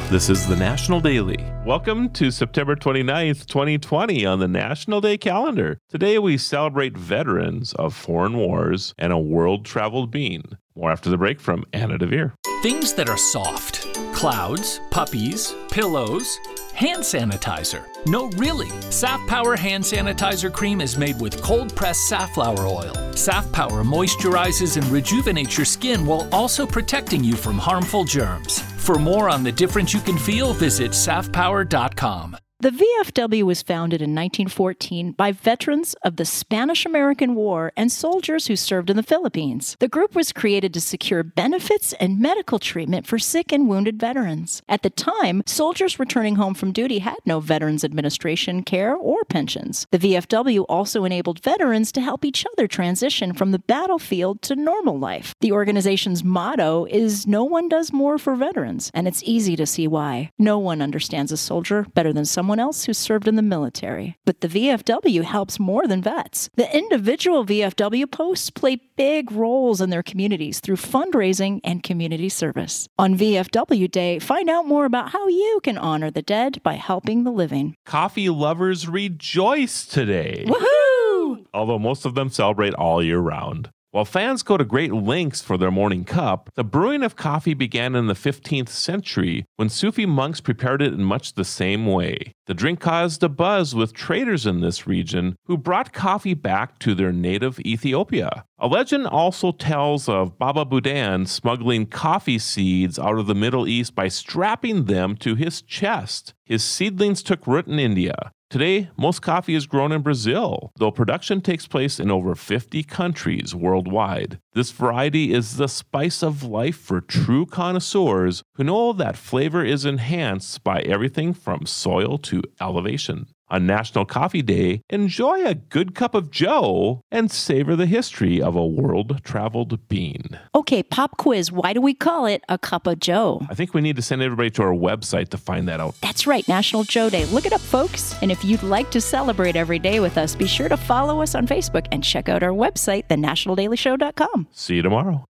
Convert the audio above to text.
This is the National Daily. Welcome to September 29th, 2020 on the National Day calendar. Today we celebrate veterans of foreign wars and a world-traveled being. More after the break from Anna DeVere. Things that are soft. Clouds, puppies, pillows, hand sanitizer. No, really. Saf Power hand sanitizer cream is made with cold-pressed safflower oil. Saf Power moisturizes and rejuvenates your skin while also protecting you from harmful germs. For more on the difference you can feel, visit safpower.com. The VFW was founded in 1914 by veterans of the Spanish-American War and soldiers who served in the Philippines. The group was created to secure benefits and medical treatment for sick and wounded veterans. At the time, soldiers returning home from duty had no Veterans Administration care or pensions. The VFW also enabled veterans to help each other transition from the battlefield to normal life. The organization's motto is "No one does more for veterans," and it's easy to see why. No one understands a soldier better than someone else who served in the military. But the VFW helps more than vets. The individual VFW posts play big roles in their communities through fundraising and community service. On VFW Day, find out more about how you can honor the dead by helping the living. Coffee lovers rejoice today. Woohoo! Although most of them celebrate all year round. While fans go to great lengths for their morning cup, the brewing of coffee began in the 15th century when Sufi monks prepared it in much the same way. The drink caused a buzz with traders in this region who brought coffee back to their native Ethiopia. A legend also tells of Baba Budan smuggling coffee seeds out of the Middle East by strapping them to his chest. His seedlings took root in India. Today, most coffee is grown in Brazil, though production takes place in over 50 countries worldwide. This variety is the spice of life for true connoisseurs who know that flavor is enhanced by everything from soil to elevation. On National Coffee Day, enjoy a good cup of joe and savor the history of a world-traveled bean. Okay, pop quiz. Why do we call it a cup of joe? I think we need to send everybody to our website to find that out. That's right, National Joe Day. Look it up, folks. And if you'd like to celebrate every day with us, be sure to follow us on Facebook and check out our website, thenationaldailyshow.com. See you tomorrow.